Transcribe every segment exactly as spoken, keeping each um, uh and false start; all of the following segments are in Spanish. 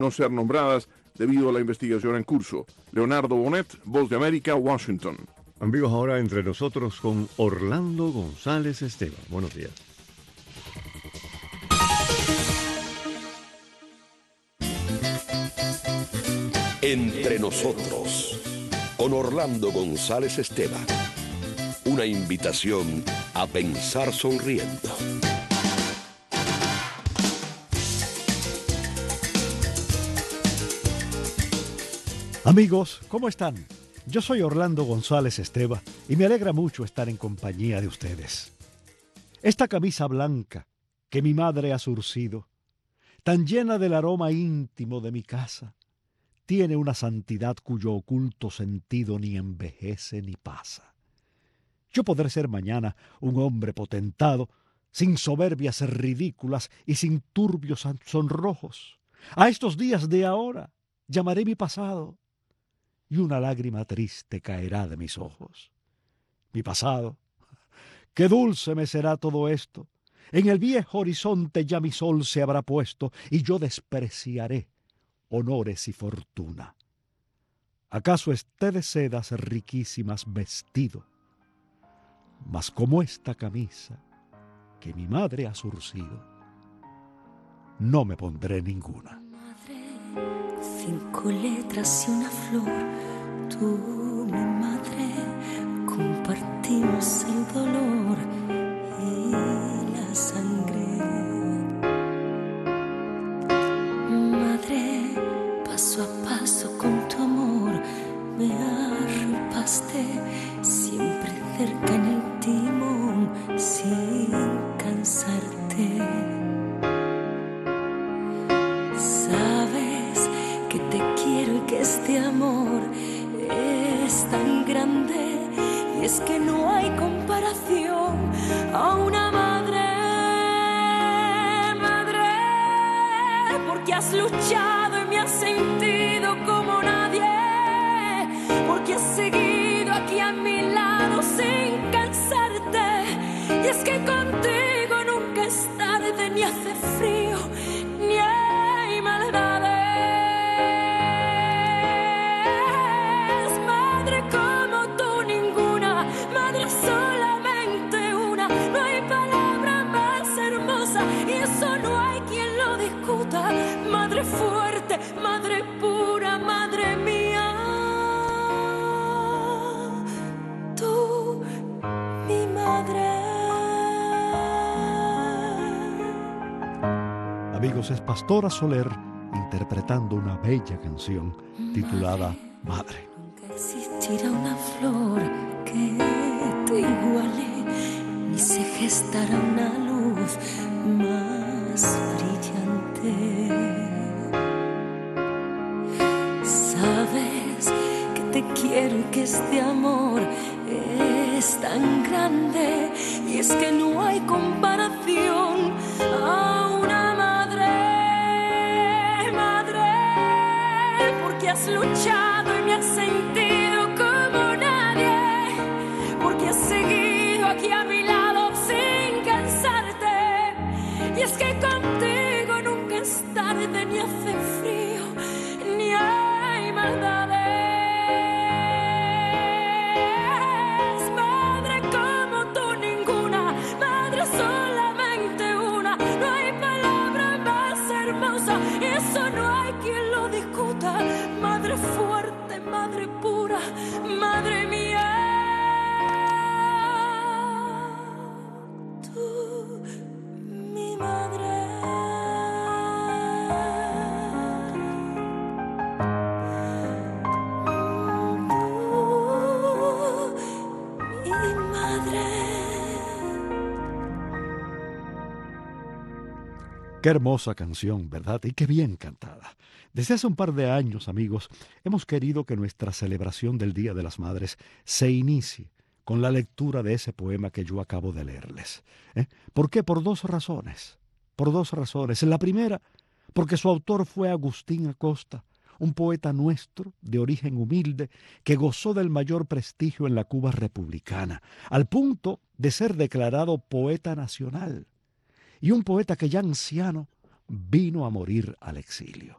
no ser nombradas debido a la investigación en curso. Leonardo Bonet, Voz de América, Washington. Amigos, ahora entre nosotros con Orlando González Esteban. Buenos días. Entre nosotros, con Orlando González Esteban. Una invitación a pensar sonriendo. Amigos, ¿cómo están? Yo soy Orlando González Esteban y me alegra mucho estar en compañía de ustedes. Esta camisa blanca que mi madre ha surcido, tan llena del aroma íntimo de mi casa, tiene una santidad cuyo oculto sentido ni envejece ni pasa. Yo podré ser mañana un hombre potentado, sin soberbias ridículas y sin turbios sonrojos. A estos días de ahora llamaré mi pasado, y una lágrima triste caerá de mis ojos. Mi pasado, qué dulce me será todo esto. En el viejo horizonte ya mi sol se habrá puesto, y yo despreciaré honores y fortuna. ¿Acaso esté de sedas riquísimas vestido? Mas como esta camisa que mi madre ha surcido, no me pondré ninguna. Cinco letras y una flor, tú, mi madre, compartimos el dolor y la sangre. Madre, paso a paso con tu amor, me arropaste, siempre cerca en el timón, sin cansarte. Que te quiero y que este amor es tan grande, y es que no hay comparación a una madre, madre, porque has luchado y me has sentido como nadie, porque has seguido aquí a mi lado sin cansarte, y es que contigo nunca es tarde, ni hace frío, ni hay maldades. Madre fuerte, madre pura, madre mía, tú, mi madre. Amigos, es Pastora Soler interpretando una bella canción titulada Madre. Nunca existirá una flor que te iguale, ni se gestará una luz más brillante. Sabes que te quiero y que este amor es tan grande, y es que no hay comparación a una madre, madre, porque has luchado y me has sentido como nadie, porque has seguido aquí a mi lado sin cansarte, y es que contigo nunca es tarde, ni hace frío, ni hay maldades. Madre como tú ninguna, madre solamente una, no hay palabra más hermosa, eso no hay quien lo discuta. Madre fuerte, madre pura, madre mía, tú, mi madre. Qué hermosa canción, ¿verdad? Y qué bien cantada. Desde hace un par de años, amigos, hemos querido que nuestra celebración del Día de las Madres se inicie con la lectura de ese poema que yo acabo de leerles. ¿Eh? ¿Por qué? Por dos razones. Por dos razones. La primera, porque su autor fue Agustín Acosta, un poeta nuestro de origen humilde que gozó del mayor prestigio en la Cuba republicana, al punto de ser declarado poeta nacional. Y un poeta que ya anciano vino a morir al exilio.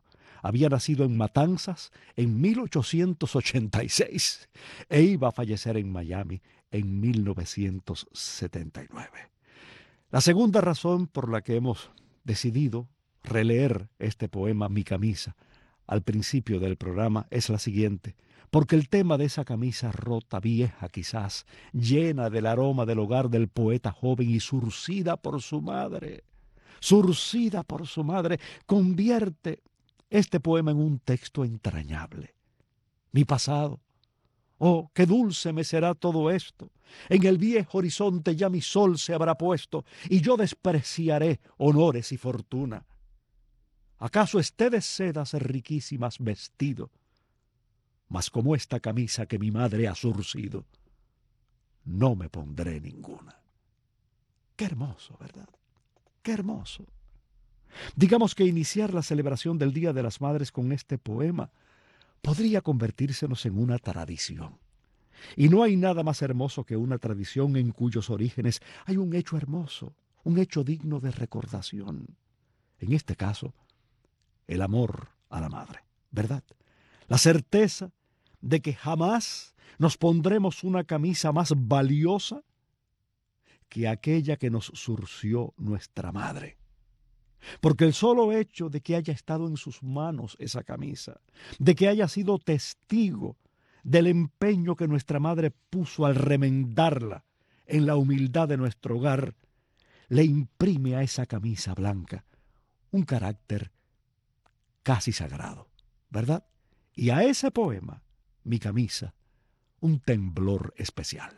Había nacido en Matanzas en mil ochocientos ochenta y seis e iba a fallecer en Miami en mil novecientos setenta y nueve. La segunda razón por la que hemos decidido releer este poema Mi camisa al principio del programa es la siguiente: porque el tema de esa camisa rota, vieja quizás, llena del aroma del hogar del poeta joven y surcida por su madre, surcida por su madre, convierte este poema en un texto entrañable. Mi pasado, oh, qué dulce me será todo esto. En el viejo horizonte ya mi sol se habrá puesto y yo despreciaré honores y fortuna. ¿Acaso esté de sedas riquísimas vestido? Mas como esta camisa que mi madre ha surcido, no me pondré ninguna. Qué hermoso, ¿verdad? Qué hermoso. Digamos que iniciar la celebración del Día de las Madres con este poema podría convertírsenos en una tradición. Y no hay nada más hermoso que una tradición en cuyos orígenes hay un hecho hermoso, un hecho digno de recordación. En este caso, el amor a la madre, ¿verdad? La certeza de que jamás nos pondremos una camisa más valiosa que aquella que nos surció nuestra madre. Porque el solo hecho de que haya estado en sus manos esa camisa, de que haya sido testigo del empeño que nuestra madre puso al remendarla en la humildad de nuestro hogar, le imprime a esa camisa blanca un carácter casi sagrado, ¿verdad? Y a ese poema, Mi camisa, un temblor especial.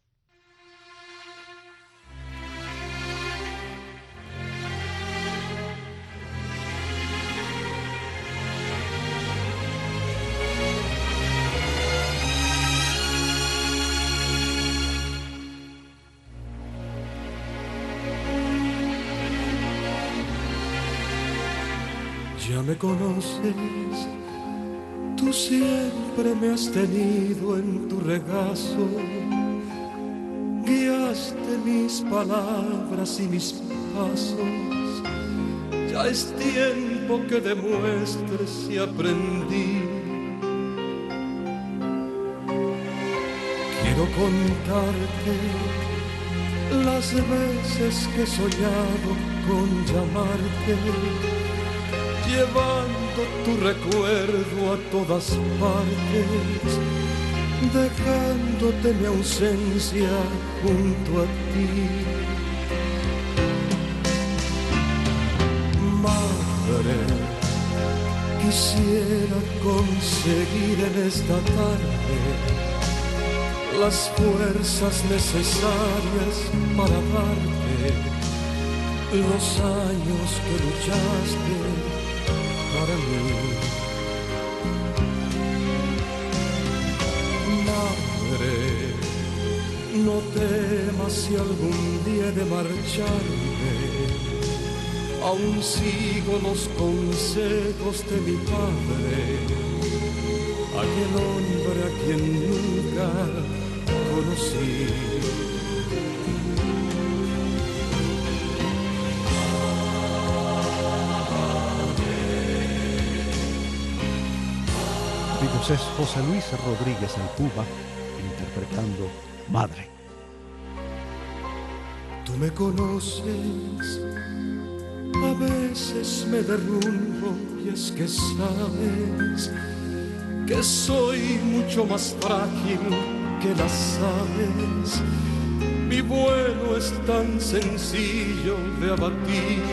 Ya me conoces, tú siempre me has tenido en tu regazo, guiaste mis palabras y mis pasos, ya es tiempo que demuestres si aprendí. Quiero contarte las veces que he soñado con llamarte, llevando tu recuerdo a todas partes, dejándote mi ausencia junto a ti. Madre, quisiera conseguir en esta tarde las fuerzas necesarias para darte los años que luchaste para mí. Madre, no temas si algún día he de marcharme, aún sigo los consejos de mi padre, aquel hombre a quien nunca conocí. Es José Luis Rodríguez el Puma interpretando Madre. Tú me conoces, a veces me derrumbo y es que sabes que soy mucho más frágil que las aves. Mi vuelo es tan sencillo de abatir.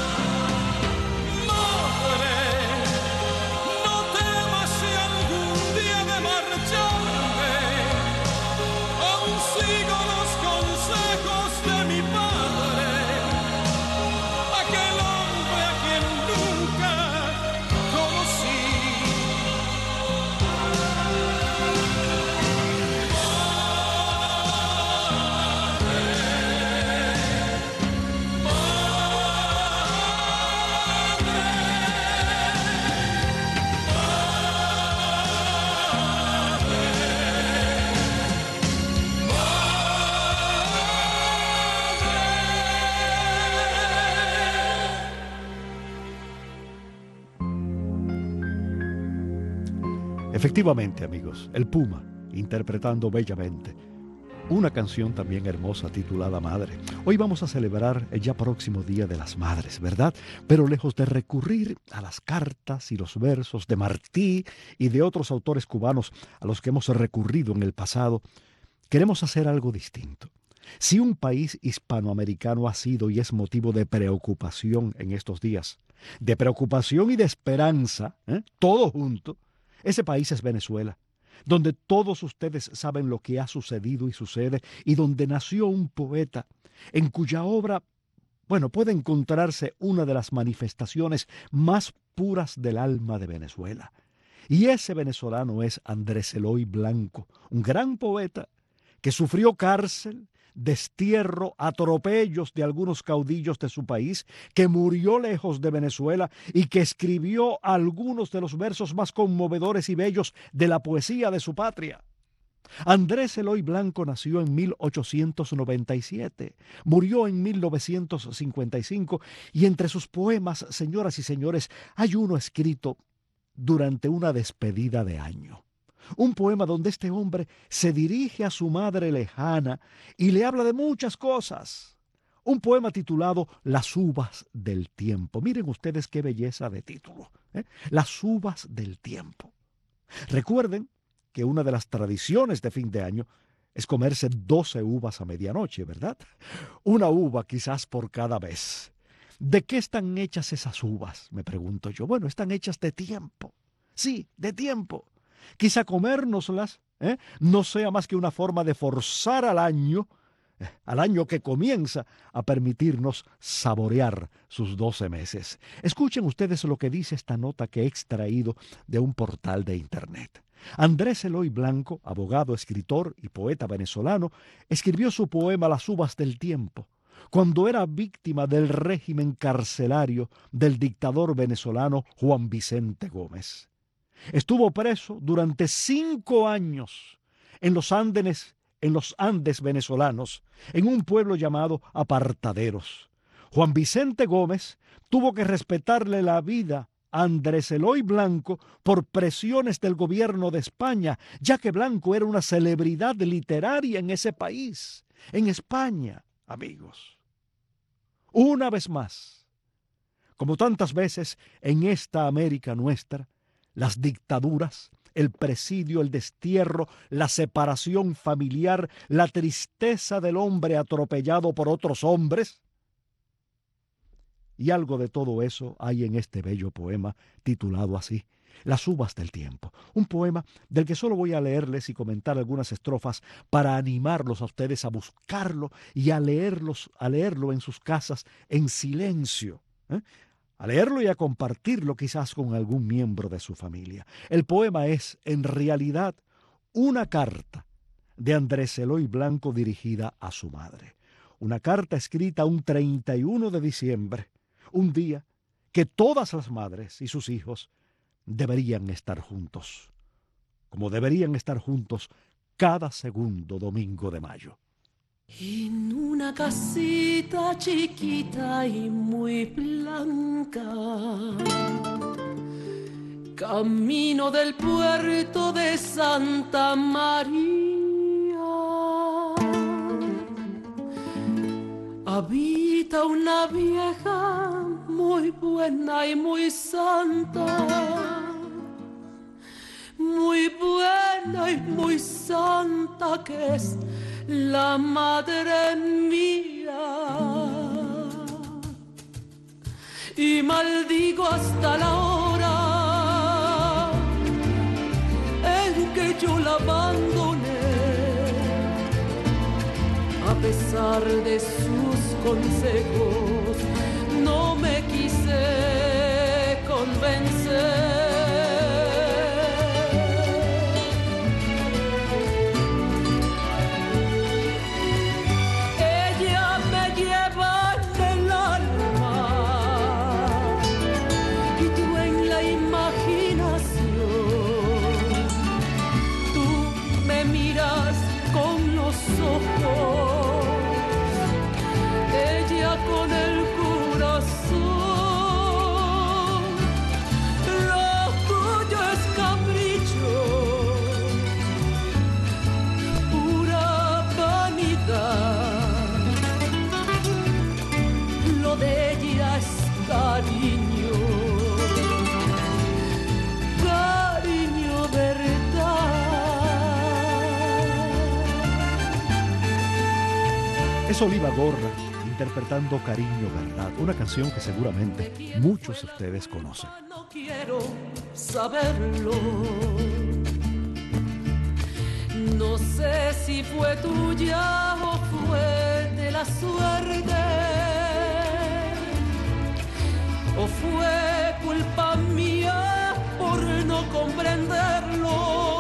Algún Efectivamente, amigos, el Puma, interpretando bellamente una canción también hermosa titulada Madre. Hoy vamos a celebrar el ya próximo Día de las Madres, ¿verdad? Pero lejos de recurrir a las cartas y los versos de Martí y de otros autores cubanos a los que hemos recurrido en el pasado, queremos hacer algo distinto. Si un país hispanoamericano ha sido y es motivo de preocupación en estos días, de preocupación y de esperanza, ¿eh? todo junto, ese país es Venezuela, donde todos ustedes saben lo que ha sucedido y sucede, y donde nació un poeta en cuya obra, bueno, puede encontrarse una de las manifestaciones más puras del alma de Venezuela. Y ese venezolano es Andrés Eloy Blanco, un gran poeta que sufrió cárcel, destierro, atropellos de algunos caudillos de su país, que murió lejos de Venezuela y que escribió algunos de los versos más conmovedores y bellos de la poesía de su patria. Andrés Eloy Blanco nació en mil ochocientos noventa y siete, murió en mil novecientos cincuenta y cinco y entre sus poemas, señoras y señores, hay uno escrito durante una despedida de año. Un poema donde este hombre se dirige a su madre lejana y le habla de muchas cosas. Un poema titulado Las uvas del tiempo. Miren ustedes qué belleza de título, ¿eh? Las uvas del tiempo. Recuerden que una de las tradiciones de fin de año es comerse doce uvas a medianoche, ¿verdad? Una uva quizás por cada vez. ¿De qué están hechas esas uvas?, me pregunto yo. Bueno, están hechas de tiempo. Sí, de tiempo. Quizá comérnoslas ¿eh? no sea más que una forma de forzar al año, eh, al año que comienza a permitirnos saborear sus doce meses. Escuchen ustedes lo que dice esta nota que he extraído de un portal de internet. Andrés Eloy Blanco, abogado, escritor y poeta venezolano, escribió su poema Las uvas del tiempo cuando era víctima del régimen carcelario del dictador venezolano Juan Vicente Gómez. Estuvo preso durante cinco años en los Andes, en los Andes venezolanos, en un pueblo llamado Apartaderos. Juan Vicente Gómez tuvo que respetarle la vida a Andrés Eloy Blanco por presiones del gobierno de España, ya que Blanco era una celebridad literaria en ese país, en España, amigos. Una vez más, como tantas veces en esta América nuestra, las dictaduras, el presidio, el destierro, la separación familiar, la tristeza del hombre atropellado por otros hombres. Y algo de todo eso hay en este bello poema titulado así, Las uvas del tiempo. Un poema del que solo voy a leerles y comentar algunas estrofas para animarlos a ustedes a buscarlo y a leerlos, a leerlo en sus casas en silencio, ¿eh? a leerlo y a compartirlo quizás con algún miembro de su familia. El poema es, en realidad, una carta de Andrés Eloy Blanco dirigida a su madre. Una carta escrita un treinta y uno de diciembre, un día que todas las madres y sus hijos deberían estar juntos, como deberían estar juntos cada segundo domingo de mayo. En una casita chiquita y muy blanca, camino del puerto de Santa María, habita una vieja muy buena y muy santa, muy buena y muy santa, que es la madre mía. Y maldigo hasta la hora en que yo la abandoné, a pesar de sus consejos no me quise convencer. Con el corazón Es Oliva Gorra interpretando Cariño Verdad, una canción que seguramente muchos de ustedes conocen. No quiero saberlo. No sé si fue tuya o fue de la suerte, o fue culpa mía por no comprenderlo.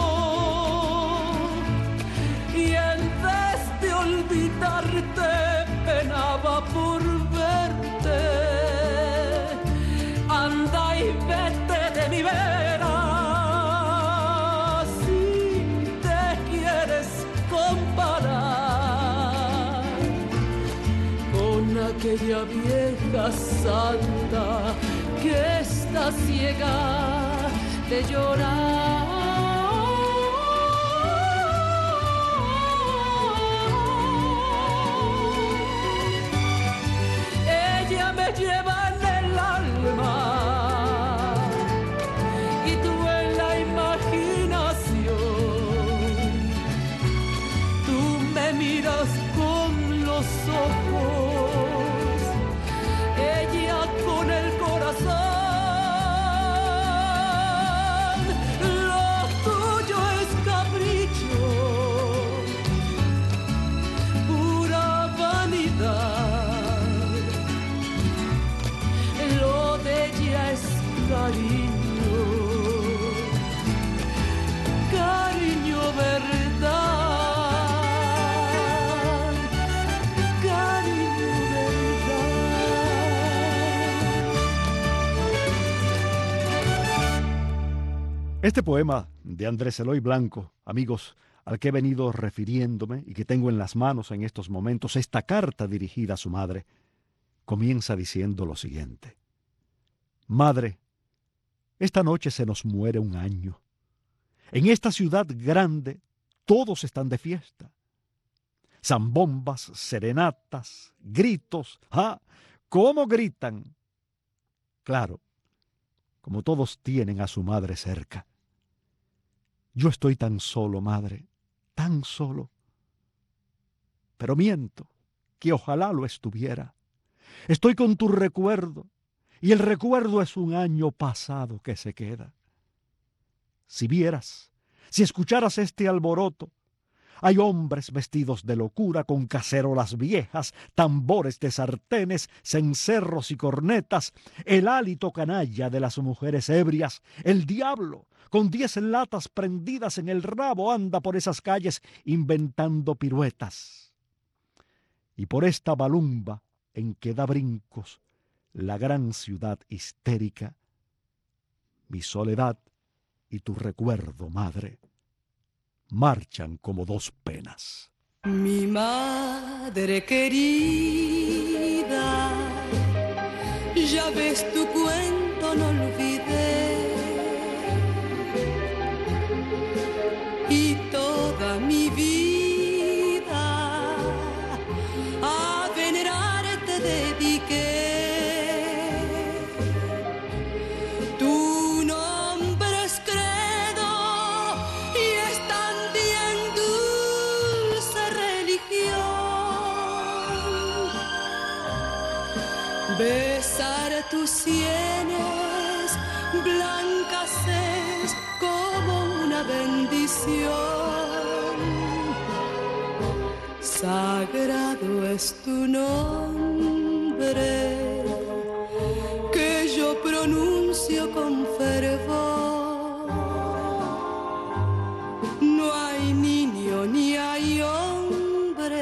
Y en vez de olvidarte, penaba por verte. Anda y vete de mi vera. Si te quieres comparar con aquella vieja santa que está ciega de llorar. Ella me lleva en el alma y tú en la imaginación. Tú me miras con los ojos, ella con el corazón. Lo tuyo es capricho, pura vanidad. Lo de ella es cariño, cariño verdad, cariño verdad. Este poema de Andrés Eloy Blanco, amigos, al que he venido refiriéndome y que tengo en las manos en estos momentos, esta carta dirigida a su madre, comienza diciendo lo siguiente. Madre, esta noche se nos muere un año. En esta ciudad grande todos están de fiesta. Zambombas, serenatas, gritos. ¡Ah! ¿Cómo gritan? Claro, como todos tienen a su madre cerca. Yo estoy tan solo, madre, tan solo. Pero miento, que ojalá lo estuviera. Estoy con tu recuerdo, y el recuerdo es un año pasado que se queda. Si vieras, si escucharas este alboroto, hay hombres vestidos de locura con cacerolas viejas, tambores de sartenes, cencerros y cornetas, el hálito canalla de las mujeres ebrias, el diablo con diez latas prendidas en el rabo anda por esas calles inventando piruetas. Y por esta balumba en que da brincos la gran ciudad histérica, mi soledad y tu recuerdo, madre, marchan como dos penas. Mi madre querida, ya ves tu cuento, no olvidé. Y toda mi vida a venerarte dediqué. Tu nombre es credo y es también dulce religión. Besar tus sienes blancas es como una bendición. Sagrado es tu nombre que yo pronuncio con fervor. No hay niño ni hay hombre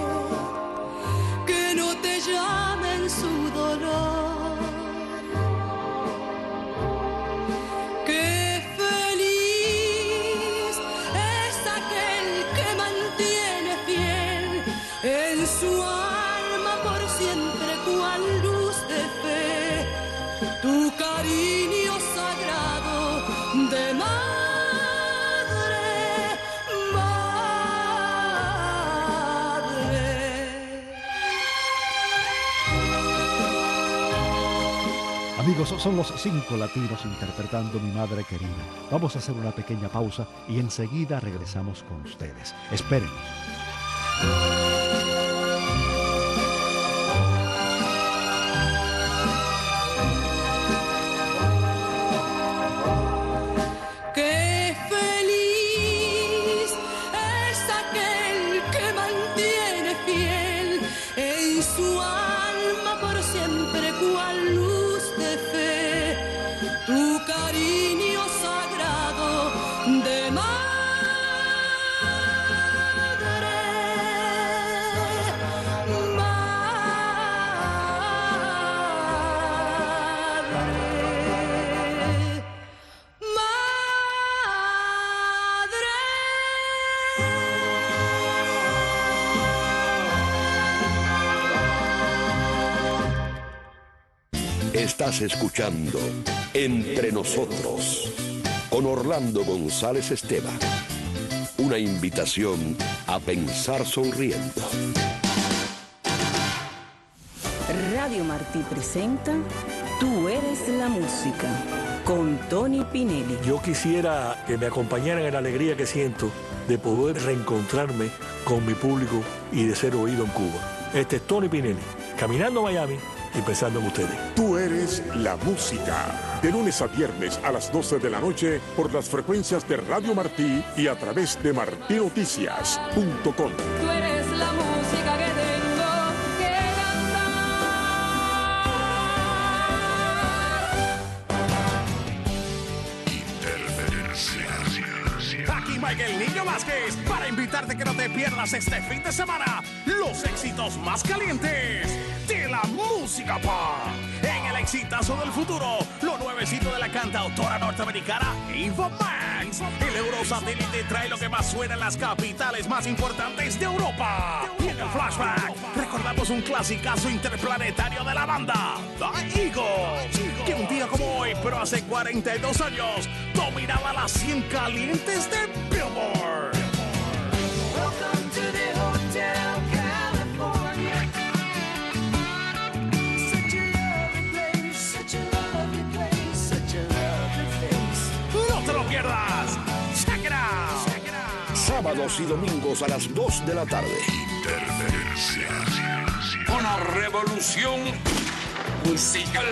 que no te llame en su dolor. Qué feliz es aquel que mantiene fiel en su alma por siempre cual luz de fe tu cariño sagrado de madre, madre. Amigos, son los cinco latinos interpretando Mi Madre Querida. Vamos a hacer una pequeña pausa y enseguida regresamos con ustedes. Espérenos. Estás escuchando Entre Nosotros con Orlando González Esteban. Una invitación a pensar sonriendo. Radio Martí presenta Tú eres la música con Tony Pinelli. Yo quisiera que me acompañaran en la alegría que siento de poder reencontrarme con mi público y de ser oído en Cuba. Este es Tony Pinelli, caminando a Miami y pensando en ustedes. Tú eres la música. De lunes a viernes a las doce de la noche por las frecuencias de Radio Martí y a través de martí noticias punto com. Tú eres la música que tengo que cantar. Aquí Michael Niño Vázquez para invitarte que no te pierdas este fin de semana los éxitos más calientes de la música pop. En el exitazo del futuro, lo nuevecito de la cantautora norteamericana Eva Max. El Eurosatélite trae lo que más suena en las capitales más importantes de Europa. Y en el flashback, recordamos un clasicazo interplanetario de la banda, The Eagles, que un día como hoy, pero hace cuarenta y dos años, dominaba las cien calientes de Billboard. Welcome to the Hotel California. Such a lovely place, such a lovely place, such a lovely face. No te lo pierdas. Check it out. Check it out. Sábados y domingos a las dos de la tarde. Una revolución musical.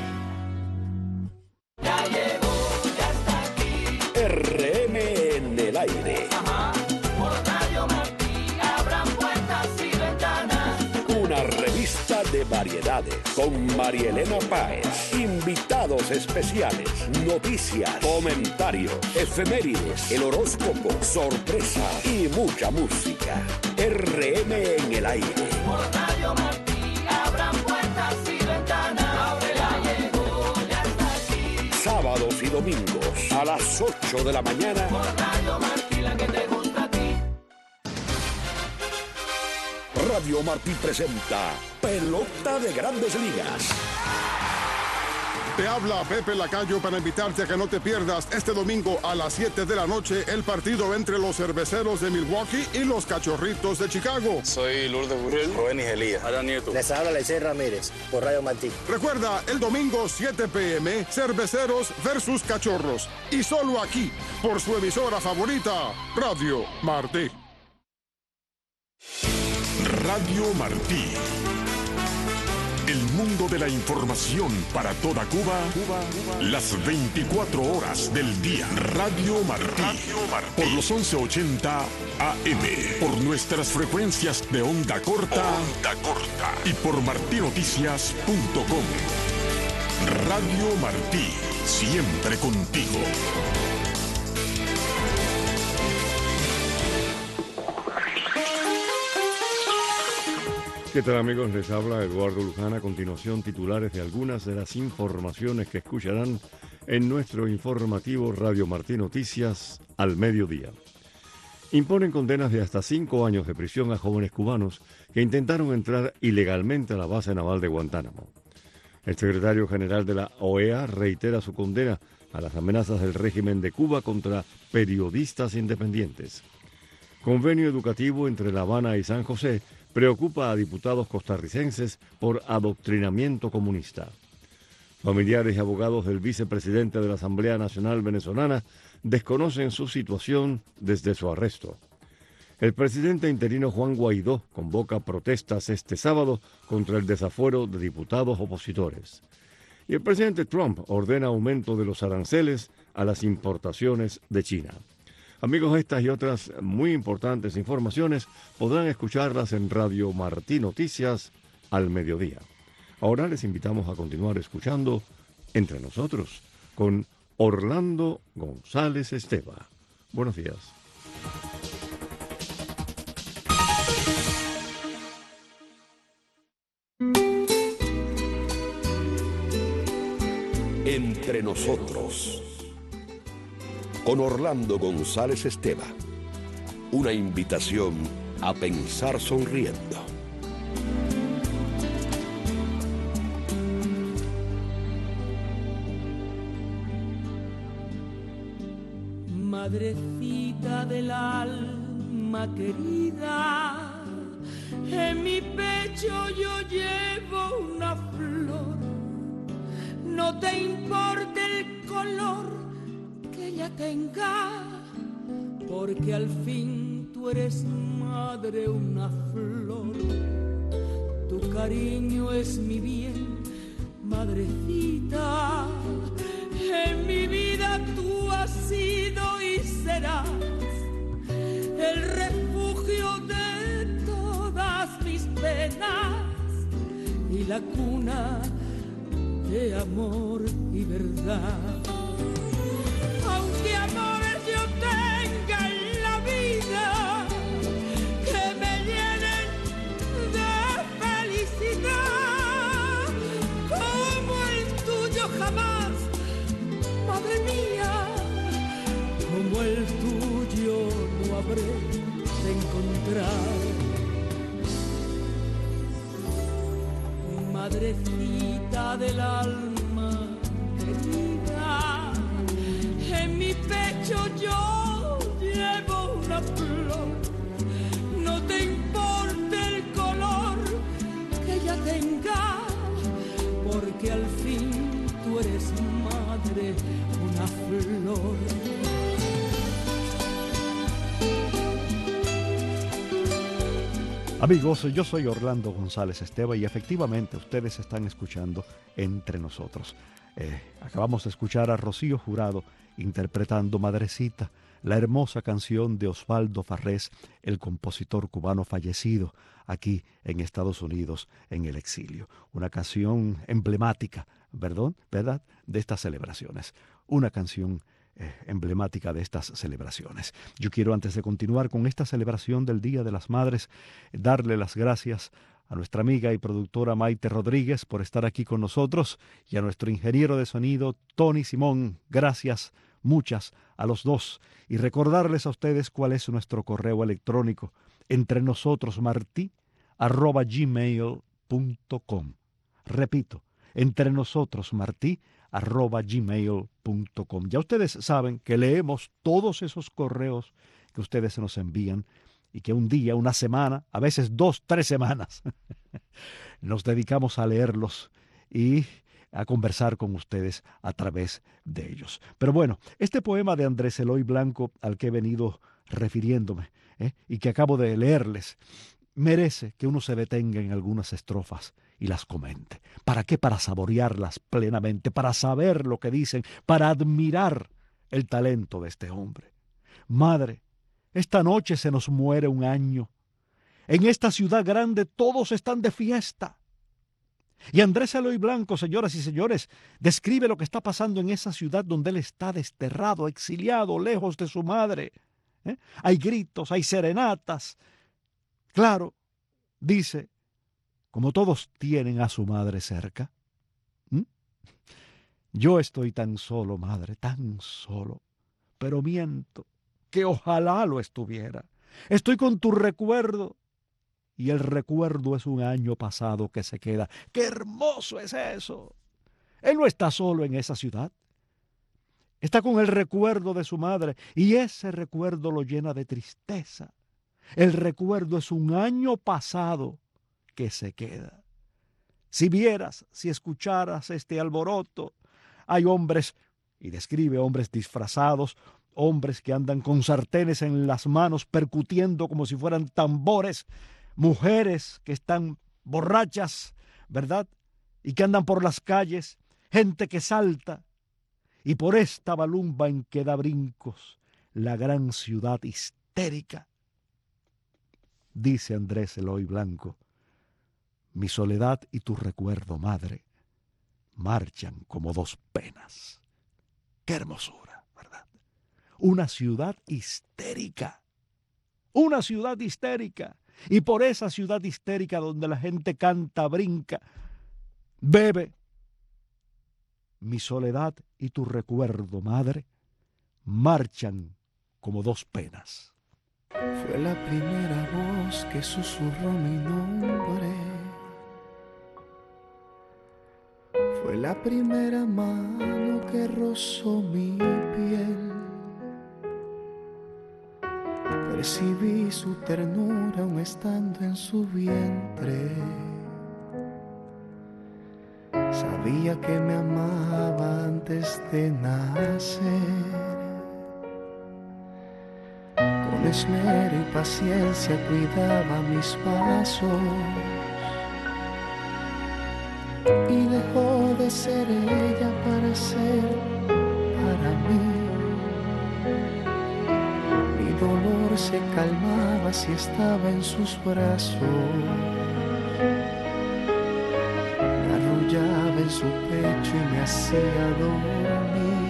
Ya llegó, ya está aquí. R M en el aire. Ajá. Por Radio Martí abran puertas y ventanas. Una revista de variedades con María Elena Páez. Invitados especiales, noticias, comentarios, efemérides, el horóscopo, sorpresas y mucha música. R M en el aire. Por Radio Martí abran puertas y ventanas. Ya llegó, ya está aquí. Sábados y domingos a las ocho de la mañana. Por Radio Martí, la que te gusta a ti. Radio Martí presenta Pelota de Grandes Ligas. Te habla Pepe Lacayo para invitarte a que no te pierdas este domingo a las siete de la noche el partido entre los Cerveceros de Milwaukee y los Cachorritos de Chicago. Soy Lourdes Burrell, Rubén Igelía, Adán Nieto. Les habla Lecey Ramírez por Radio Martí. Recuerda, el domingo siete p m Cerveceros versus Cachorros. Y solo aquí, por su emisora favorita, Radio Martí. Radio Martí. El mundo de la información para toda Cuba, Cuba, Cuba. Las veinticuatro horas del día. Radio Martí. Radio Martí. Por los once ochenta A M. Por nuestras frecuencias de onda corta. Onda corta. Y por martí noticias punto com. Radio Martí. Siempre contigo. ¿Qué tal, amigos? Les habla Eduardo Luján. A continuación, titulares de algunas de las informaciones que escucharán en nuestro informativo Radio Martí Noticias al mediodía. Imponen condenas de hasta cinco años de prisión a jóvenes cubanos que intentaron entrar ilegalmente a la base naval de Guantánamo. El secretario general de la O E A reitera su condena a las amenazas del régimen de Cuba contra periodistas independientes. Convenio educativo entre La Habana y San José preocupa a diputados costarricenses por adoctrinamiento comunista. Familiares y abogados del vicepresidente de la Asamblea Nacional Venezolana desconocen su situación desde su arresto. El presidente interino Juan Guaidó convoca protestas este sábado contra el desafuero de diputados opositores. Y el presidente Trump ordena aumento de los aranceles a las importaciones de China. Amigos, estas y otras muy importantes informaciones podrán escucharlas en Radio Martí Noticias al mediodía. Ahora les invitamos a continuar escuchando Entre Nosotros con Orlando González Esteban. Buenos días. Entre Nosotros con Orlando González Esteban. Una invitación a pensar sonriendo. Madrecita del alma querida, en mi pecho yo llevo una flor. No te importa el color que ella tenga, porque al fin tú eres madre, una flor. Tu cariño es mi bien, madrecita. En mi vida tú has sido y serás el refugio de todas mis penas y la cuna de amor y verdad. Aunque amores yo tenga en la vida que me llenen de felicidad, como el tuyo jamás, madre mía, como el tuyo no habré de encontrar. Madrecita del alma querida, en mi pecho yo llevo una flor. No te importa el color que ella tenga, porque al fin tú eres madre, una flor. Amigos, yo soy Orlando González Esteva y efectivamente ustedes están escuchando Entre Nosotros. Eh, acabamos de escuchar a Rocío Jurado interpretando Madrecita, la hermosa canción de Osvaldo Farrés, el compositor cubano fallecido aquí en Estados Unidos en el exilio. Una canción emblemática, ¿verdad? ¿verdad? De estas celebraciones. Una canción Eh, emblemática de estas celebraciones. Yo quiero, antes de continuar con esta celebración del Día de las Madres, eh, darle las gracias a nuestra amiga y productora Maite Rodríguez por estar aquí con nosotros y a nuestro ingeniero de sonido Tony Simón. Gracias, muchas a los dos. Y recordarles a ustedes cuál es nuestro correo electrónico: entrenosotros.martí arroba gmail punto com. Repito, entrenosotros.martí arroba gmail punto com. Ya ustedes saben que leemos todos esos correos que ustedes nos envían y que un día, una semana, a veces dos, tres semanas, nos dedicamos a leerlos y a conversar con ustedes a través de ellos. Pero bueno, este poema de Andrés Eloy Blanco al que he venido refiriéndome ¿eh? y que acabo de leerles, merece que uno se detenga en algunas estrofas y las comente. ¿Para qué? Para saborearlas plenamente, para saber lo que dicen, para admirar el talento de este hombre. Madre, esta noche se nos muere un año. En esta ciudad grande todos están de fiesta. Y Andrés Eloy Blanco, señoras y señores, describe lo que está pasando en esa ciudad donde él está desterrado, exiliado, lejos de su madre. ¿Eh? Hay gritos, hay serenatas. Claro, dice, como todos tienen a su madre cerca. ¿Mm? Yo estoy tan solo, madre, tan solo, pero miento, que ojalá lo estuviera. Estoy con tu recuerdo, y el recuerdo es un año pasado que se queda. ¡Qué hermoso es eso! Él no está solo en esa ciudad. Está con el recuerdo de su madre, y ese recuerdo lo llena de tristeza. El recuerdo es un año pasado que se queda. Si vieras, si escucharas este alboroto, hay hombres, y describe hombres disfrazados, hombres que andan con sartenes en las manos percutiendo como si fueran tambores, mujeres que están borrachas, ¿verdad? Y que andan por las calles, gente que salta, y por esta balumba en que da brincos la gran ciudad histérica. Dice Andrés Eloy Blanco, mi soledad y tu recuerdo, madre, marchan como dos penas. ¡Qué hermosura!, ¿verdad? Una ciudad histérica, una ciudad histérica. Y por esa ciudad histérica donde la gente canta, brinca, bebe, mi soledad y tu recuerdo, madre, marchan como dos penas. Fue la primera voz que susurró mi nombre. Fue la primera mano que rozó mi piel. Percibí su ternura aún estando en su vientre. Sabía que me amaba antes de nacer. Con esmero y paciencia cuidaba mis pasos y dejó de ser ella para ser para mí. Mi dolor se calmaba si estaba en sus brazos. Me arrullaba en su pecho y me hacía dormir.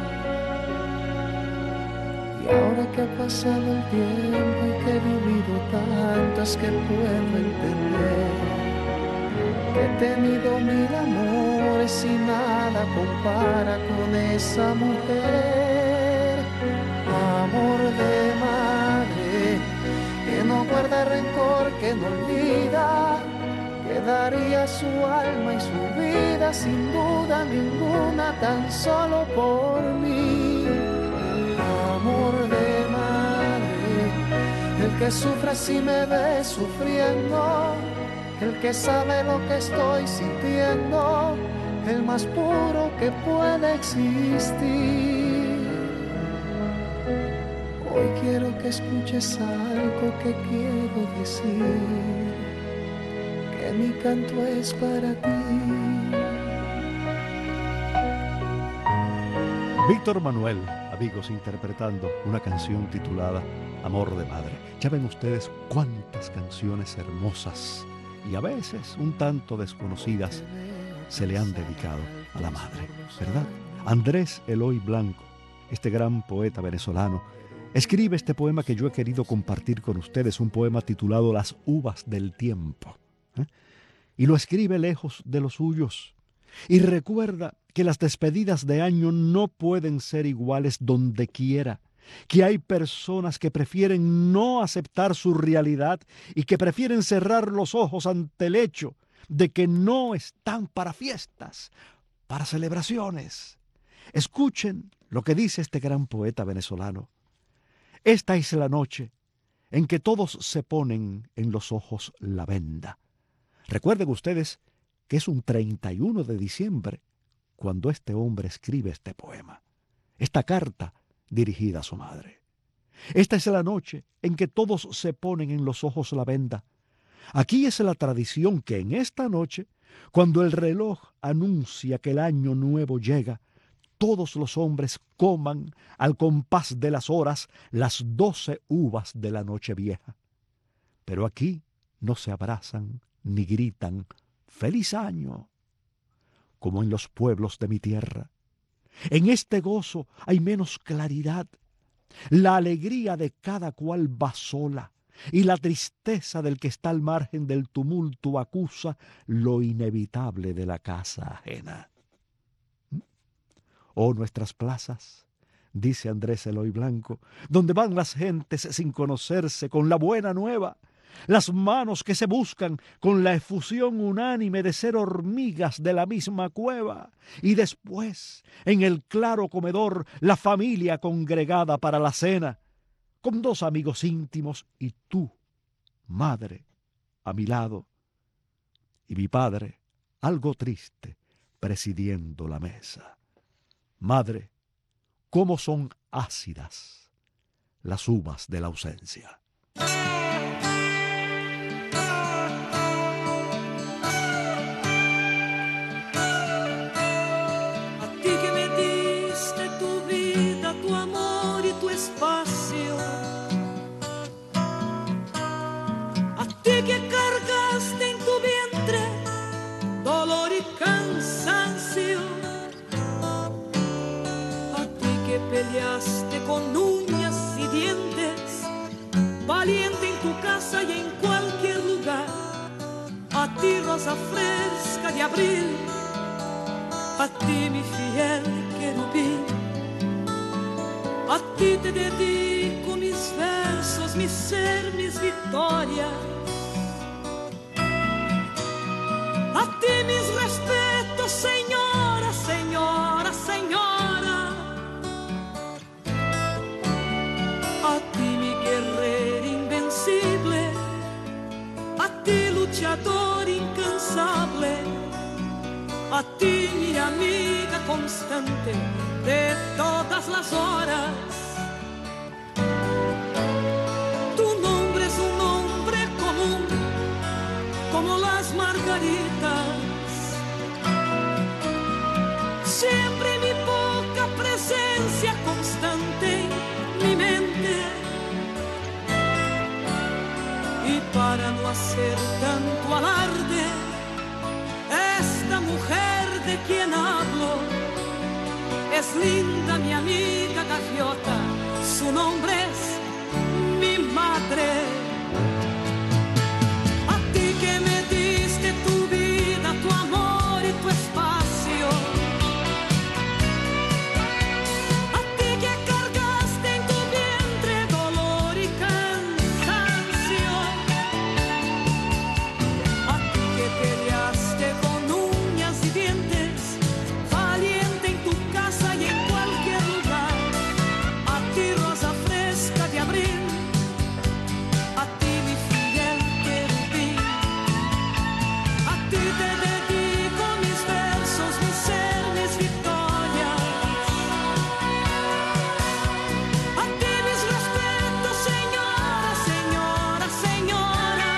Y ahora que ha pasado el tiempo y que he vivido tanto, es que puedo entender que he tenido mil amores y nada compara con esa mujer. Amor de madre, que no guarda rencor, que no olvida, que daría su alma y su vida sin duda ninguna, tan solo por mí. Amor de madre, el que sufre si me ve sufriendo, el que sabe lo que estoy sintiendo, el más puro que puede existir. Hoy quiero que escuches algo que quiero decir, que mi canto es para ti. Víctor Manuel, amigos, interpretando una canción titulada Amor de Madre. Ya ven ustedes cuántas canciones hermosas y a veces un tanto desconocidas se le han dedicado a la madre, ¿verdad? Andrés Eloy Blanco, este gran poeta venezolano, escribe este poema que yo he querido compartir con ustedes, un poema titulado Las uvas del tiempo. ¿eh? Y lo escribe lejos de los suyos. Y recuerda que las despedidas de año no pueden ser iguales donde quiera, que hay personas que prefieren no aceptar su realidad y que prefieren cerrar los ojos ante el hecho de que no están para fiestas, para celebraciones. Escuchen lo que dice este gran poeta venezolano. Esta es la noche en que todos se ponen en los ojos la venda. Recuerden ustedes que es un treinta y uno de diciembre cuando este hombre escribe este poema, esta carta dirigida a su madre. Esta es la noche en que todos se ponen en los ojos la venda. Aquí es la tradición que en esta noche, cuando el reloj anuncia que el año nuevo llega, todos los hombres coman al compás de las horas las doce uvas de la noche vieja. Pero aquí no se abrazan ni gritan ¡Feliz año!, como en los pueblos de mi tierra. En este gozo hay menos claridad. La alegría de cada cual va sola y la tristeza del que está al margen del tumulto acusa lo inevitable de la casa ajena. Oh, nuestras plazas, dice Andrés Eloy Blanco, donde van las gentes sin conocerse con la buena nueva, las manos que se buscan con la efusión unánime de ser hormigas de la misma cueva, y después, en el claro comedor, la familia congregada para la cena, con dos amigos íntimos y tú, madre, a mi lado, y mi padre, algo triste, presidiendo la mesa. Madre, cómo son ácidas las uvas de la ausencia. A ti que me diste tu vida, tu amor y tu espacio, a ti que cargaste en tu vientre dolor y cansancio, peleaste con uñas y dientes, valiente en tu casa y en cualquier lugar. A ti, rosa fresca de abril, a ti, mi fiel querubín, a ti te dedico mis versos, mi ser, mis victorias. A ti mis respetos, señora, señora, señora. A ti mi guerrera luchador incansable, a ti mi amiga constante de todas las horas. Tu nombre es un nombre común como las margaritas. Siempre mi poca presencia constante en mi mente. Y para no hacer tanto alarde, esta mujer de quien hablo es linda mi amiga gaviota, su nombre es mi madre. A ti que me diste tu vida, tu amor y tu espacio, a ti que cargaste en tu vientre dolor y cansancio, a ti que peleaste con uñas y dientes, valiente en tu casa y en cualquier lugar, a ti rosa fresca de abril, a ti mi fiel querubín, a ti te dedico mis versos, mi ser, mis victorias, a ti mis respetos, señora, señora, señora.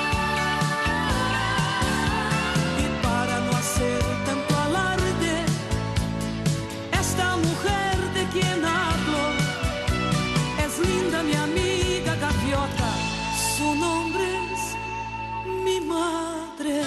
Y para no hacer tanto alarde, esta mujer de quien hablo es linda mi amiga gaviota, su nombre es mi madre.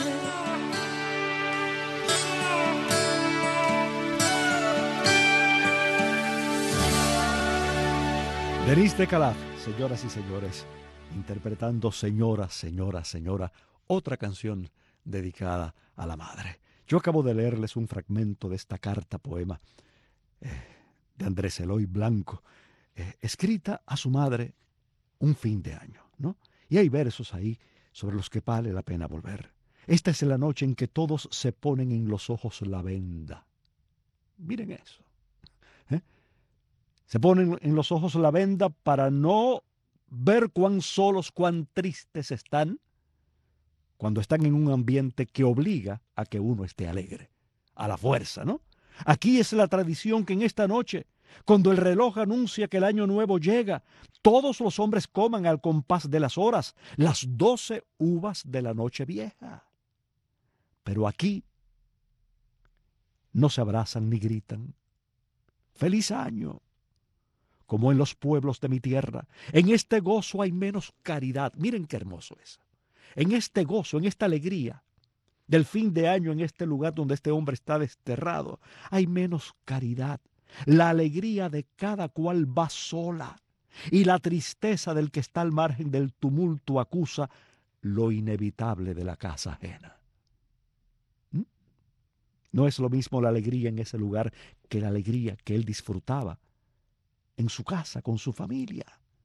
Denise de Calaf, señoras y señores, interpretando Señora, Señora, Señora, otra canción dedicada a la madre. Yo acabo de leerles un fragmento de esta carta poema eh, de Andrés Eloy Blanco, eh, escrita a su madre un fin de año, ¿no? Y hay versos ahí sobre los que vale la pena volver. Esta es la noche en que todos se ponen en los ojos la venda. Miren eso. ¿eh? Se ponen en los ojos la venda para no ver cuán solos, cuán tristes están cuando están en un ambiente que obliga a que uno esté alegre, a la fuerza, ¿no? Aquí es la tradición que en esta noche, cuando el reloj anuncia que el año nuevo llega, todos los hombres coman al compás de las horas las doce uvas de la noche vieja. Pero aquí no se abrazan ni gritan. ¡Feliz año! Como en los pueblos de mi tierra, en este gozo hay menos caridad. Miren qué hermoso es. En este gozo, en esta alegría del fin de año, en este lugar donde este hombre está desterrado, hay menos caridad. La alegría de cada cual va sola y la tristeza del que está al margen del tumulto acusa lo inevitable de la casa ajena. ¿Mm? No es lo mismo la alegría en ese lugar que la alegría que él disfrutaba en su casa, con su familia.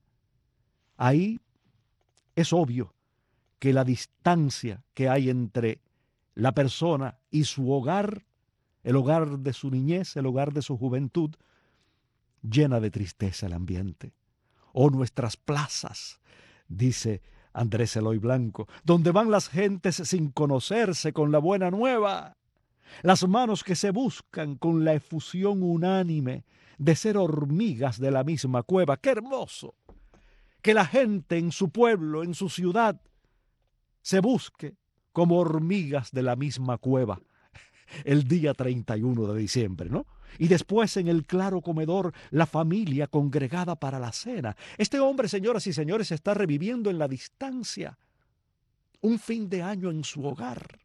Ahí es obvio que la distancia que hay entre la persona y su hogar, el hogar de su niñez, el hogar de su juventud, llena de tristeza el ambiente. O nuestras plazas, dice Andrés Eloy Blanco, donde van las gentes sin conocerse con la buena nueva, las manos que se buscan con la efusión unánime de ser hormigas de la misma cueva. ¡Qué hermoso! Que la gente en su pueblo, en su ciudad, se busque como hormigas de la misma cueva el día treinta y uno de diciembre, ¿no? Y después en el claro comedor la familia congregada para la cena. Este hombre, señoras y señores, está reviviendo en la distancia un fin de año en su hogar,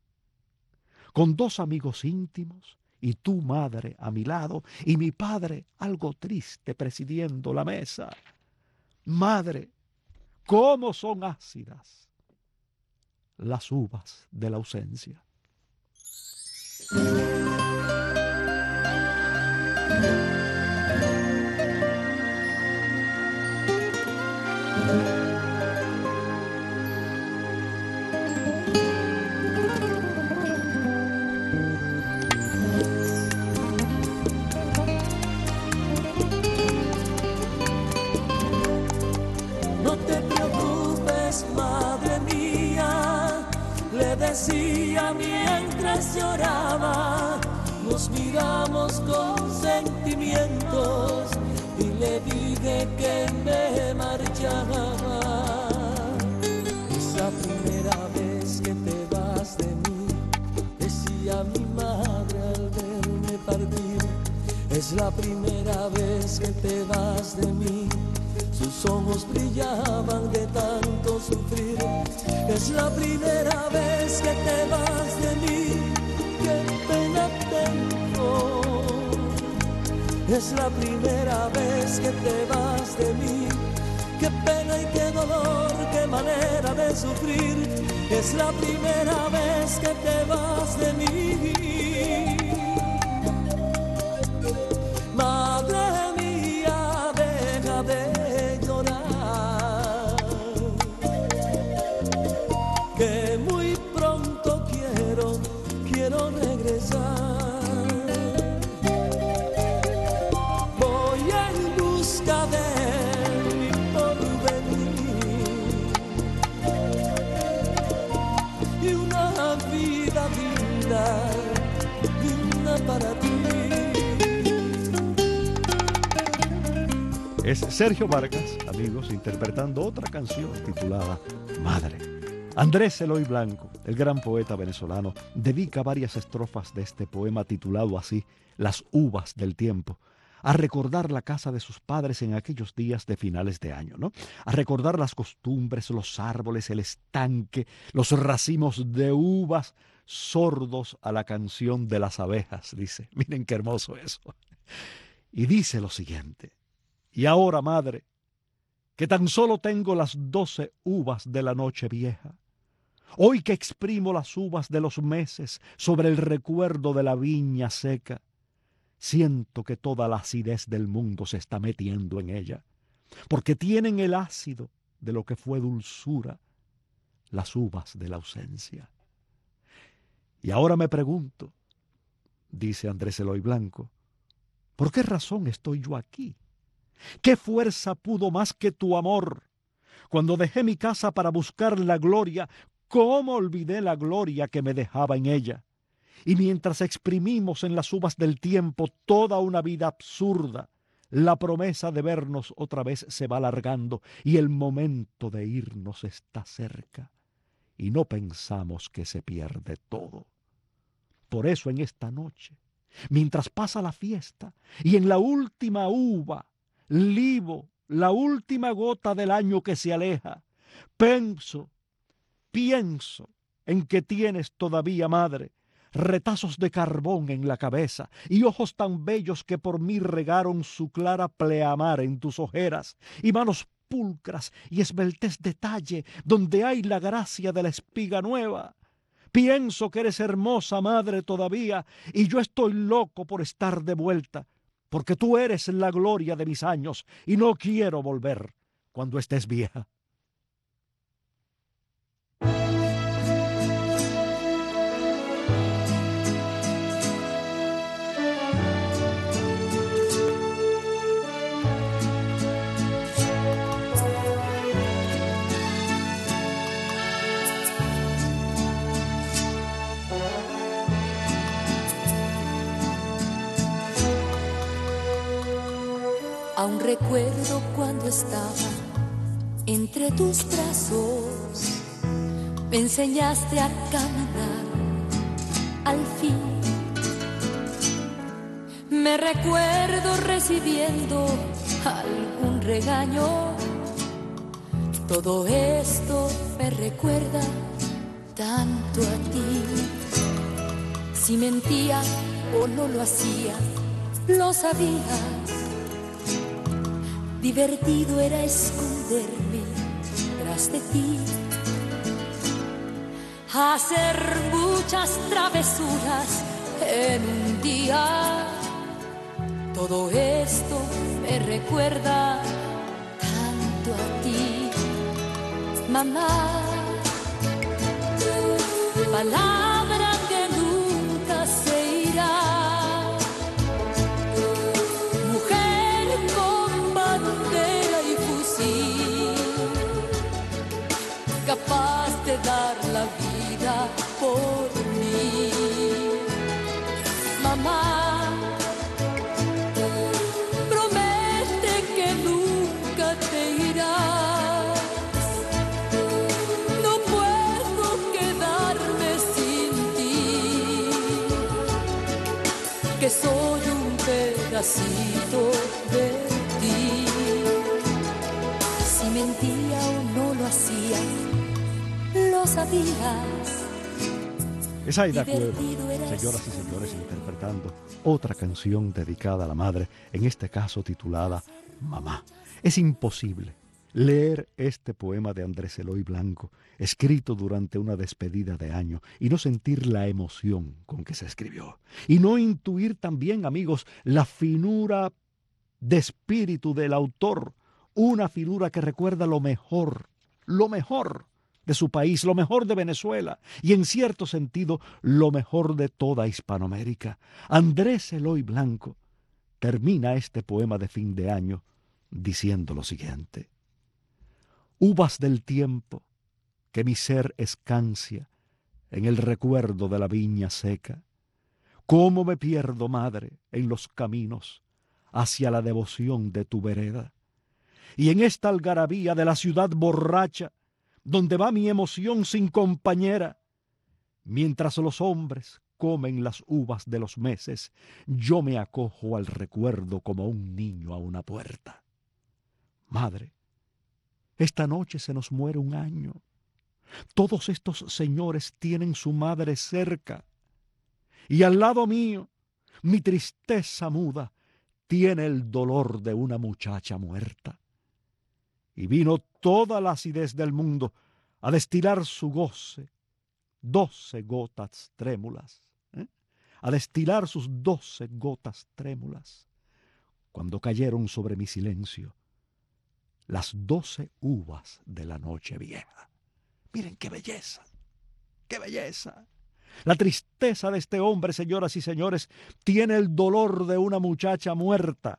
con dos amigos íntimos y tu madre a mi lado y mi padre algo triste presidiendo la mesa. Madre, ¿cómo son ácidas las uvas de la ausencia? No te preocupes, madre mía, decía mientras lloraba. Nos miramos con sentimientos y le dije que me marchaba. Es la primera vez que te vas de mí, decía mi madre al verme partir. Es la primera vez que te vas de mí, sus ojos brillaban de tanto sufrir. Es la primera vez que te vas de mí, qué pena tengo. Es la primera vez que te vas de mí, qué pena y qué dolor, qué manera de sufrir. Es la primera vez que te vas de mí. Madre mía, deja de llorar, que muy pronto quiero, quiero regresar. Voy en busca de mi porvenir y una vida digna, digna para ti. Es Sergio Vargas, amigos, interpretando otra canción titulada Madre. Andrés Eloy Blanco, el gran poeta venezolano, dedica varias estrofas de este poema titulado así, Las uvas del tiempo, a recordar la casa de sus padres en aquellos días de finales de año, ¿no? A recordar las costumbres, los árboles, el estanque, los racimos de uvas, sordos a la canción de las abejas, dice. Miren qué hermoso eso. Y dice lo siguiente: y ahora, madre, que tan solo tengo las doce uvas de la noche vieja, hoy que exprimo las uvas de los meses sobre el recuerdo de la viña seca, siento que toda la acidez del mundo se está metiendo en ella, porque tienen el ácido de lo que fue dulzura, las uvas de la ausencia. Y ahora me pregunto, dice Andrés Eloy Blanco, ¿por qué razón estoy yo aquí? ¿Qué fuerza pudo más que tu amor? Cuando dejé mi casa para buscar la gloria, ¿cómo olvidé la gloria que me dejaba en ella? Y mientras exprimimos en las uvas del tiempo toda una vida absurda, la promesa de vernos otra vez se va alargando y el momento de irnos está cerca. Y no pensamos que se pierde todo. Por eso en esta noche, mientras pasa la fiesta y en la última uva, libo la última gota del año que se aleja, pienso, pienso en que tienes todavía, madre, retazos de carbón en la cabeza y ojos tan bellos que por mí regaron su clara pleamar en tus ojeras, y manos pulcras y esbeltez de talle donde hay la gracia de la espiga nueva. Pienso que eres hermosa, madre, todavía, y yo estoy loco por estar de vuelta, porque tú eres la gloria de mis años y no quiero volver cuando estés vieja. Aún recuerdo cuando estaba entre tus brazos, me enseñaste a caminar al fin. Me recuerdo recibiendo algún regaño. Todo esto me recuerda tanto a ti. Si mentía o no lo hacía, lo sabías. Divertido era esconderme tras de ti, hacer muchas travesuras en un día. Todo esto me recuerda tanto a ti, mamá. Palabra que nunca se irá. Capaz de dar la vida por mí. Mamá, promete que nunca te irás. No puedo quedarme sin ti, que soy un pedacito de ti. Si mentía o no lo hacía, lo sabías. Es Aida Cueva, señoras y señores, interpretando otra canción dedicada a la madre, en este caso titulada Mamá. Es imposible leer este poema de Andrés Eloy Blanco, escrito durante una despedida de año, y no sentir la emoción con que se escribió. Y no intuir también, amigos, la finura de espíritu del autor, una finura que recuerda lo mejor, lo mejor de su país, lo mejor de Venezuela y, en cierto sentido, lo mejor de toda Hispanoamérica. Andrés Eloy Blanco termina este poema de fin de año diciendo lo siguiente: uvas del tiempo que mi ser escancia en el recuerdo de la viña seca, cómo me pierdo, madre, en los caminos hacia la devoción de tu vereda, y en esta algarabía de la ciudad borracha, donde va mi emoción sin compañera, mientras los hombres comen las uvas de los meses, yo me acojo al recuerdo como un niño a una puerta. Madre, esta noche se nos muere un año. Todos estos señores tienen su madre cerca, y al lado mío, mi tristeza muda tiene el dolor de una muchacha muerta. Y vino toda la acidez del mundo a destilar su goce, doce gotas trémulas, ¿eh? a destilar sus doce gotas trémulas, cuando cayeron sobre mi silencio las doce uvas de la noche vieja. Miren qué belleza, qué belleza. La tristeza de este hombre, señoras y señores, tiene el dolor de una muchacha muerta.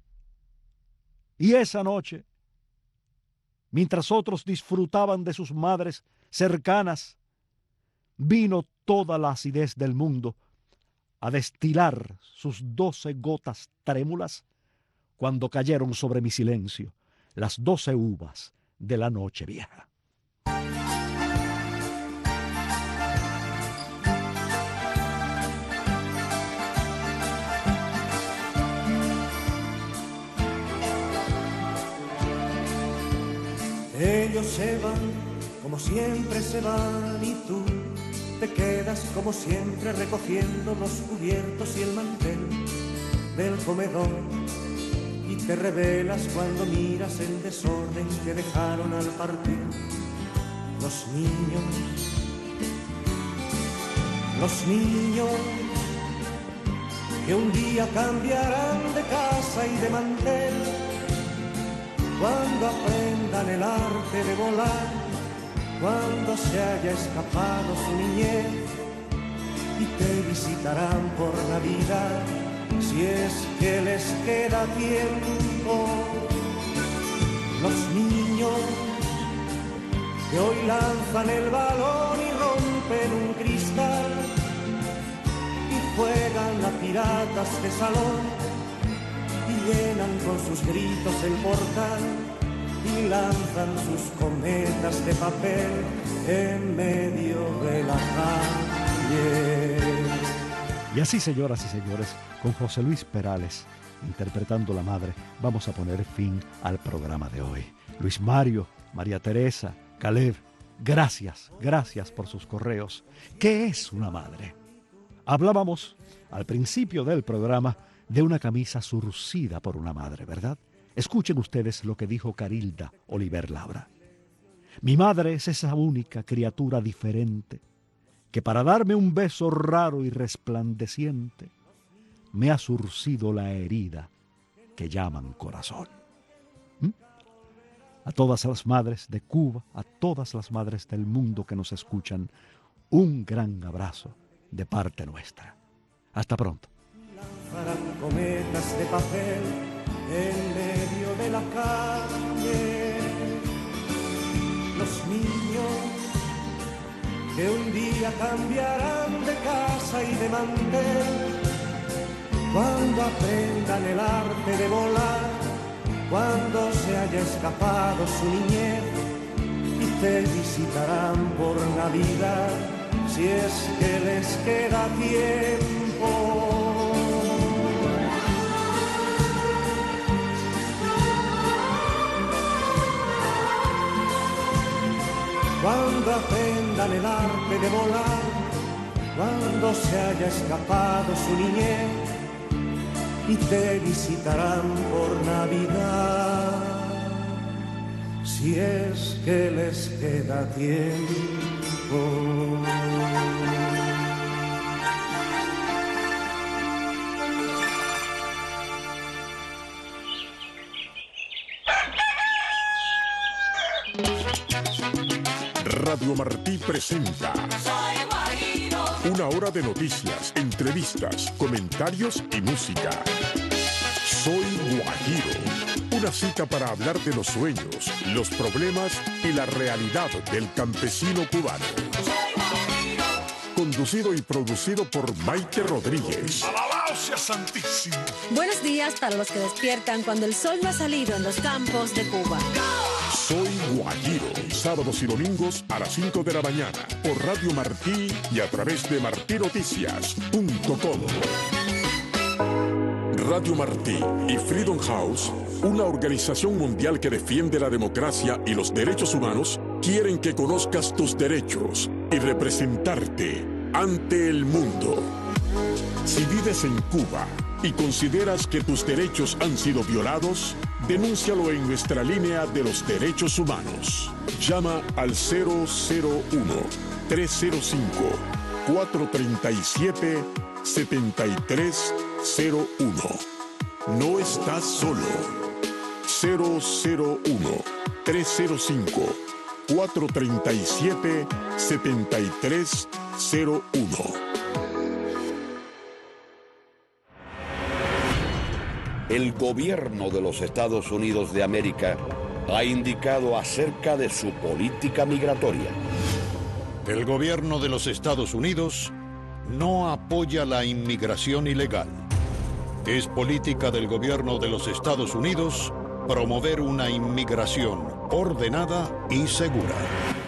Y esa noche, mientras otros disfrutaban de sus madres cercanas, vino toda la acidez del mundo a destilar sus doce gotas trémulas cuando cayeron sobre mi silencio las doce uvas de la noche vieja. Ellos se van como siempre se van y tú te quedas como siempre recogiendo los cubiertos y el mantel del comedor, y te revelas cuando miras el desorden que dejaron al partir los niños, los niños que un día cambiarán de casa y de mantel cuando aprendan el arte de volar, cuando se haya escapado su niñez, y te visitarán por Navidad si es que les queda tiempo. Los niños que hoy lanzan el balón y rompen un cristal y juegan a piratas de salón y llenan con sus gritos el portal y lanzan sus cometas de papel en medio de la calle. Y así, señoras y señores, con José Luis Perales interpretando La Madre, vamos a poner fin al programa de hoy. Luis Mario, María Teresa, Caleb, gracias, gracias por sus correos. ¿Qué es una madre? Hablábamos al principio del programa de una camisa surcida por una madre, ¿verdad? Escuchen ustedes lo que dijo Carilda Oliver Labra. Mi madre es esa única criatura diferente que para darme un beso raro y resplandeciente me ha surcido la herida que llaman corazón. ¿Mm? A todas las madres de Cuba, a todas las madres del mundo que nos escuchan, un gran abrazo de parte nuestra. Hasta pronto. Lanzarán cometas de papel en medio de la calle. Los niños que un día cambiarán de casa y de mantel, cuando aprendan el arte de volar, cuando se haya escapado su niñez, y te visitarán por Navidad, si es que les queda tiempo. Cuando aprendan el arte de volar, cuando se haya escapado su niñez, y te visitarán por Navidad, si es que les queda tiempo. Radio Martí presenta una hora de noticias, entrevistas, comentarios y música. Soy Guajiro, una cita para hablar de los sueños, los problemas y la realidad del campesino cubano. Conducido y producido por Maite Rodríguez. ¡Alabado sea Santísimo! Buenos días para los que despiertan cuando el sol no ha salido en los campos de Cuba. Soy Guajiro, sábados y domingos a las cinco de la mañana por Radio Martí y a través de martí noticias punto com. Radio Martí y Freedom House, una organización mundial que defiende la democracia y los derechos humanos, quieren que conozcas tus derechos y representarte ante el mundo. Si vives en Cuba y consideras que tus derechos han sido violados, denúncialo en nuestra línea de los derechos humanos. Llama al cero cero uno, tres cero cinco, cuatro tres siete, siete tres cero uno. No estás solo. cero cero uno, tres cero cinco, cuatro tres siete, siete tres cero uno. El gobierno de los Estados Unidos de América ha indicado acerca de su política migratoria. El gobierno de los Estados Unidos no apoya la inmigración ilegal. Es política del gobierno de los Estados Unidos promover una inmigración ordenada y segura.